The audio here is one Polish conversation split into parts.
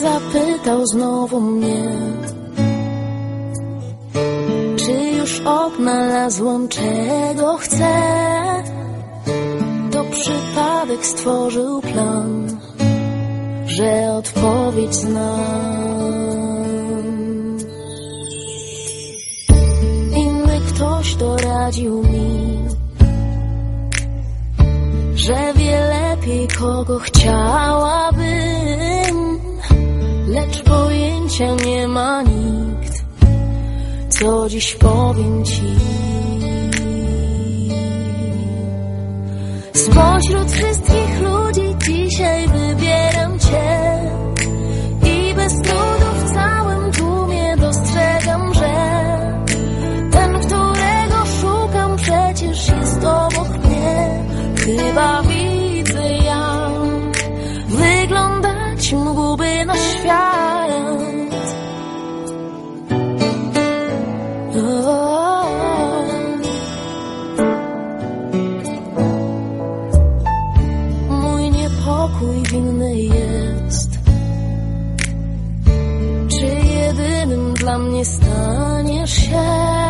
zapytał znowu mnie, czy już odnalazłam, czego chcę. To przypadek stworzył plan, że odpowiedź znam. Inny ktoś doradził mi, że wie lepiej, kogo chciałabym, lecz pojęcia nie ma nikt, co dziś powiem ci. Spośród wszystkich ludzi dzisiaj wybieram cię i bez trudu w całym tłumie dostrzegam, że ten, którego szukam, przecież jest obok mnie. Chyba widzę, jak wyglądać mógłby nasz świat. Mój niepokój winny jest, czy jedynym dla mnie staniesz się?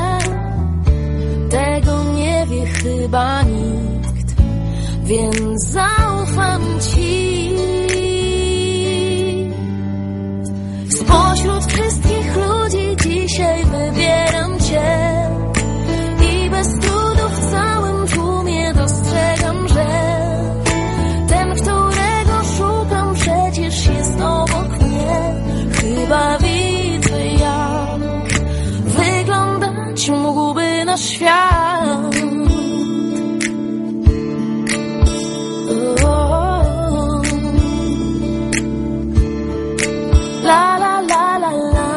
Tego nie wie chyba nikt, więc zaufam ci. Spośród wszystkich ludzi dzisiaj wybieram cię i bez trudu w całym tłumie dostrzegam, że ten, którego szukam, przecież jest obok mnie. Chyba widzę, jak wyglądać mógłby nasz świat. La la la la la,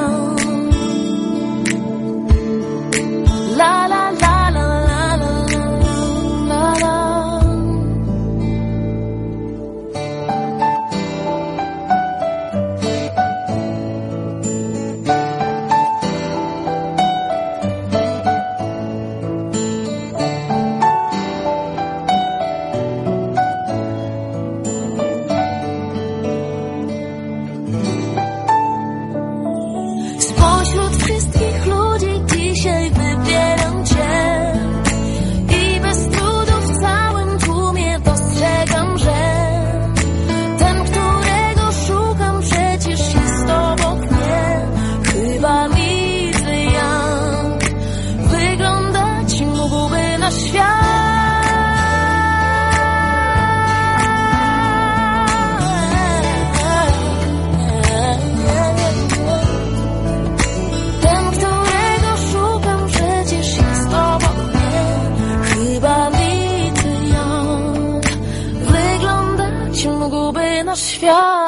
la la la la la la la. Spośród wszystkich ludzi dzisiaj wybieram cię i bez trudu w całym tłumie dostrzegam, że ten, którego szukam, przecież jest obok mnie. Chyba widzę, jak wyglądać mógłby nasz świat. Mógłby nasz świat.